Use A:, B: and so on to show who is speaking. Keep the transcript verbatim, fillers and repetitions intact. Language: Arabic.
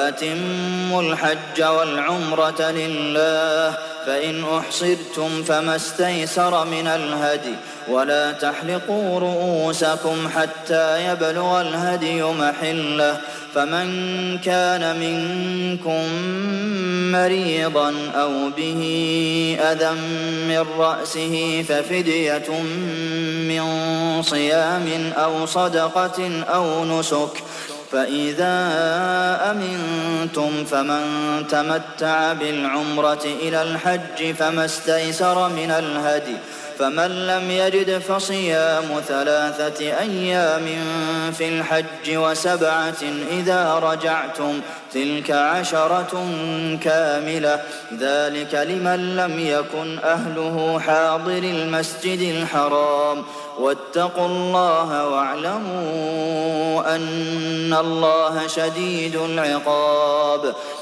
A: فأتموا الحج والعمرة لله فإن أحصرتم فما استيسر من الهدي ولا تحلقوا رؤوسكم حتى يبلغ الهدي محله فمن كان منكم مريضا أو به أذى من رأسه ففدية من صيام أو صدقة أو نسك فإذا أمنتم فمن تمتع بالعمرة إلى الحج فما استيسر من الهدي فمن لم يجد فصيام ثلاثة أيام في الحج وسبعة إذا رجعتم تلك عشرة كاملة ذلك لمن لم يكن أهله حاضر المسجد الحرام واتقوا الله واعلموا أن الله شديد العقاب